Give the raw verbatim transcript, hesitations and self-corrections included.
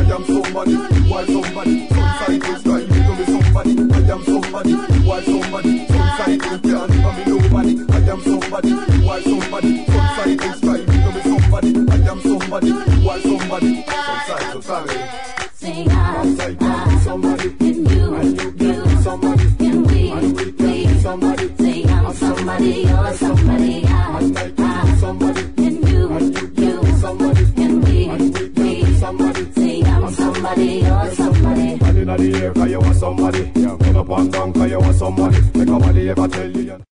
am somebody. Why somebody? Sun sideways, try me to be somebody. I am somebody. Why somebody? Sun sideways, can't never be nobody. I am somebody. Why somebody? Sun sideways, try me to be somebody. I am somebody. Why somebody? Sun sideways, so sorry. Sing I'm, I'm somebody, and you, and you, you somebody, and we, and we, we somebody. Sing I'm somebody, you're somebody, I'm, I'm somebody, and you, and you, you somebody, and we, and we, we somebody. Sing I'm somebody, you're somebody. And in the air, cause you want somebody. Put up and down, cause you want somebody. Make nobody ever tell you.